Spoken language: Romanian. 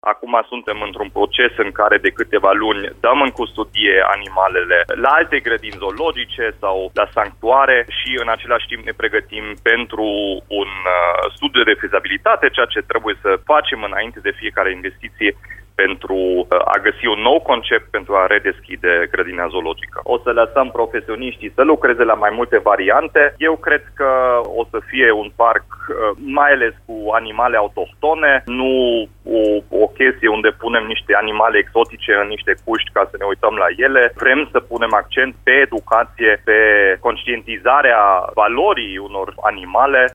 Acum suntem într-un proces în care de câteva luni dăm în custodie animalele la alte grădini zoologice sau la sanctuare și în același timp ne pregătim pentru un studiu de fezabilitate, ceea ce trebuie să facem înainte de fiecare investiție pentru a găsi un nou concept pentru a redeschide grădina zoologică. O să lăsăm profesioniștii să lucreze la mai multe variante. Eu cred că o să fie un parc mai ales cu animale autohtone, nu o chestie unde punem niște animale exotice în niște cuști ca să ne uităm la ele. Vrem să punem accent pe educație, pe conștientizarea valorii unor animale.